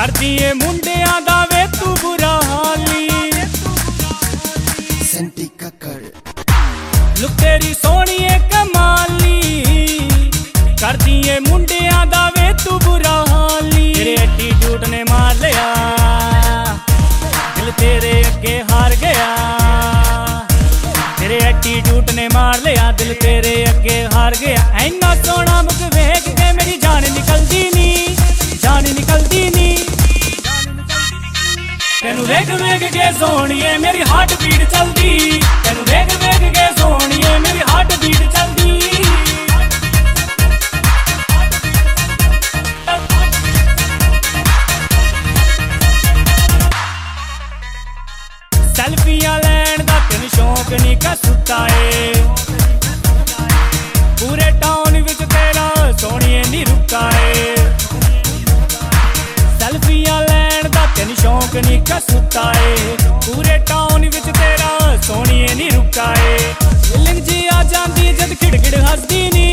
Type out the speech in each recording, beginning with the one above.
करदी ए मुंडियां दा वे तू बुरा हाली सेंटी कक्कड़ लुक तेरी सोहनी ए कमाली करदी ए मुंडियां दा वे तू बुरा हाली तेरे एटीट्यूड ने मार लिया दिल तेरे अगे हार गया तेरे एटीट्यूड ने मार लिया दिल तेरे अगे हार गया इन्ना सोहना मुख वेख के मेरी जान निकलदी नी जान निकलदी नी तेनू वेख वेख के सोहणीए मेरी हार्ट बीट चलदी तेनू वेख वेख के सोहणीए मेरी हार्ट बीट चलदी सेल्फियां लैण दा तेनू शौक नी कसुता ए पूरे टाउन विच तेरा सोहणीए नी रुका ए सेल्फियां लैण दा तेनू शौक नी कसुता ए पूरे टाउन विच तेरा सोहणीए नी रुका ए फीलिंग जी आ जांदी जद खिड़खिड़ हसदी नी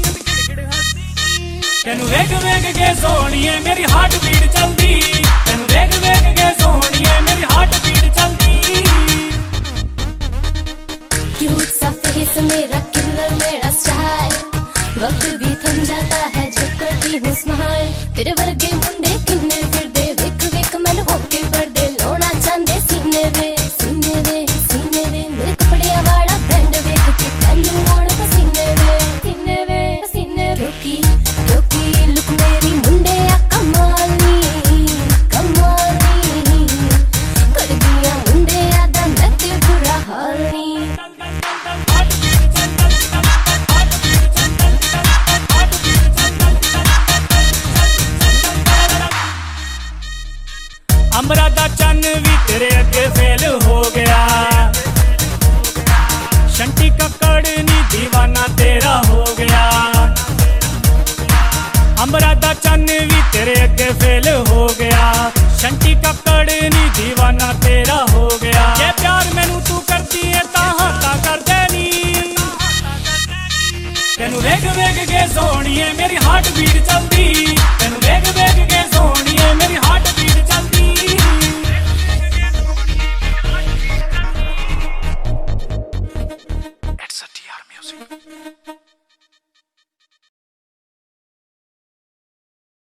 तेनू वेख वेख के सोहणीए मेरी हार्ट बीट चलदी तेनू वेख वेख के सोहणीए मेरी हार्ट बीट चलदी क्यूट सा फेस मेरा किलर मेरा स्टाइल वक्त भी थम जाता है जब करती हूँ स्माइल तेरे वर्गे मुंडे किन्ने फिरदे विक विक मैनू होके पड़दे लोना चांदे सीने वे मेरे कपड़े वाला ब्रांड वेख के मैनू आउण पसीने वे क्योंकि लुक मेरी मुंडे आ कमाली कर दिया मुंडे आ दा मैं ते बुरा हाल नी अंबरा दा चन्न भी तेरे अगे फेल हो गया शंटी कक्कड़ नी दीवाना तेरा हो गया अंबरा दा चन्न भी तेरे अगे फेल हो गया शंटी कक्कड़ नी दीवाना तेरा हो गया जे प्यार मैनू तू करदी है तां हाथा कर देनी तेनू वेख वेख के सोहणीए मेरी हार्ट बीट चलदी